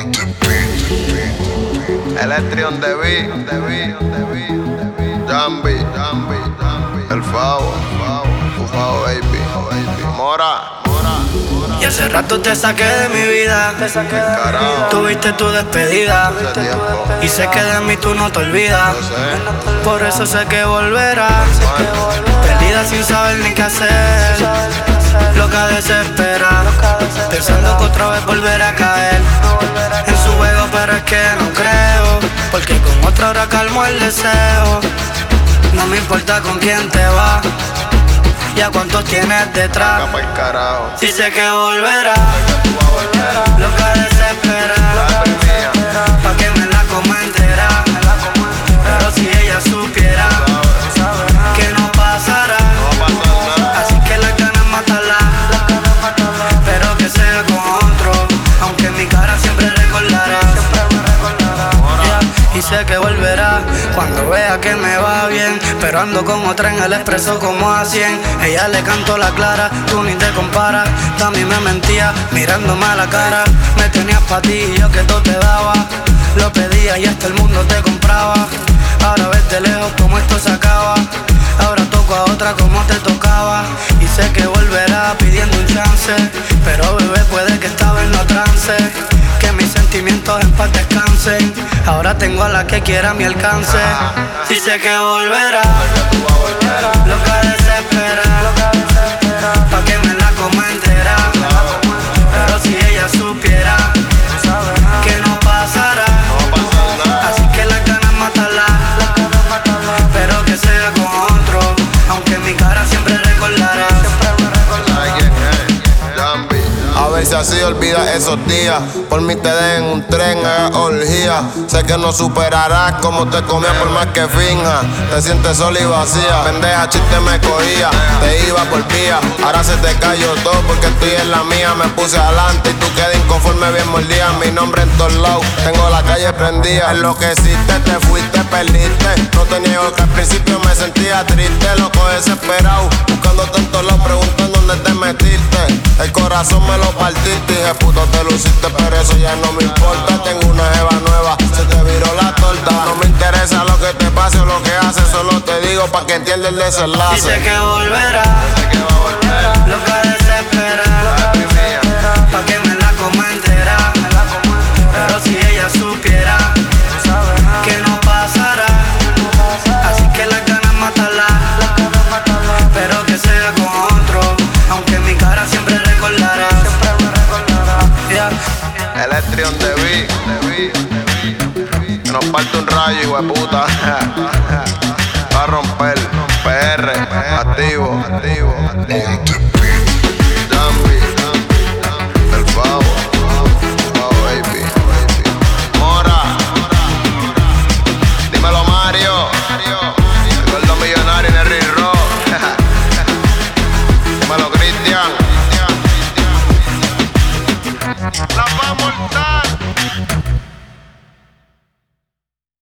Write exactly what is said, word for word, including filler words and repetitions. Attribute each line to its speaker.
Speaker 1: Electrion de B, Jambi, el Favo, Favo baby, Mora,
Speaker 2: Y hace rato te saqué de mi vida, te saqué de
Speaker 1: carajo,
Speaker 2: tuviste tu despedida
Speaker 1: hace tiempo,
Speaker 2: y sé que de mí tú no te olvidas.
Speaker 1: yo sé,
Speaker 2: Por eso sé que volverás, perdida sin saber ni qué hacer, loca desespera, pensando que otra vez volverá a caer en su juego, pero es que no creo, porque con otra hora calmo el deseo. No me importa con quién te va y a cuántos tienes detrás.
Speaker 1: capa el carajo,
Speaker 2: Si sé que volverá,
Speaker 1: tú vas a volver,
Speaker 2: loca desespera,
Speaker 1: la mía,
Speaker 2: pa' que me la coma entera. Pero si ella supiera que no pasará,
Speaker 1: no va a pasar nada,
Speaker 2: así que las ganas matarla, pero que sea con otro, aunque mi cara siempre recordará. Yeah, y sé que volverá cuando vea que me va bien, pero ando con otra en el expreso como a cien. Ella le canto la clara, tú ni te comparas. También me mentía mirándome a la cara. Me tenías pa' ti y yo que todo te daba. Lo pedía y hasta el mundo te compraba. Ahora ves de lejos como esto se acaba. Ahora toco a otra como te tocaba. Y sé que volverá pidiendo un chance, pero bebé puede que estaba en los trance. Que mis sentimientos en paz descansen. Ahora tengo a la que quiera a mi alcance. Si sé que volverá,
Speaker 1: tú vas a volver,
Speaker 2: loca desespera, pa' que me la coma entera. Pero si ella supiera que no pasará,
Speaker 1: no va a pasar nada,
Speaker 2: así que las ganas matarla, pero que sea con otro, aunque mi cara siempre recordará.
Speaker 1: ¿sabes quién es? Jambi, a ver si así olvidas esos días. Por mí te den un tren, haga orgía. Sé que no superarás como te comía por más que finja. Te sientes sola y vacía. Pendeja, chiste me cogía. Te iba por vía. Ahora se te cayó todo porque estoy en la mía. Me puse adelante y tú quedas inconforme bien mordida. Mi nombre en todos lados. Tengo la calle prendida. Enloqueciste, te fuiste, perdiste. No te niego que al principio me sentía triste. Loco desesperado. Buscando tantos lados, preguntando dónde te metiste. El corazón me lo partiste. Dije, puto, te luciste, pero eso ya no me importa. Tengo una jeva nueva, se te viró la torta. No me interesa lo que te pase o lo que haces, solo te digo pa' que entiendas el desenlace.
Speaker 2: Y sé que volverá,
Speaker 1: Sé que va a volver,
Speaker 2: loca desespera,
Speaker 1: mía,
Speaker 2: pa' que me la coma entera. Pero si ella supiera que no pasará, así que las ganas matarla, pero que sea con otro, aunque mi cara siempre recordará. Yeah.
Speaker 1: Electrion de B, que nos parte un rayo, hijo de puta. Va a romper, P R, activo, activo.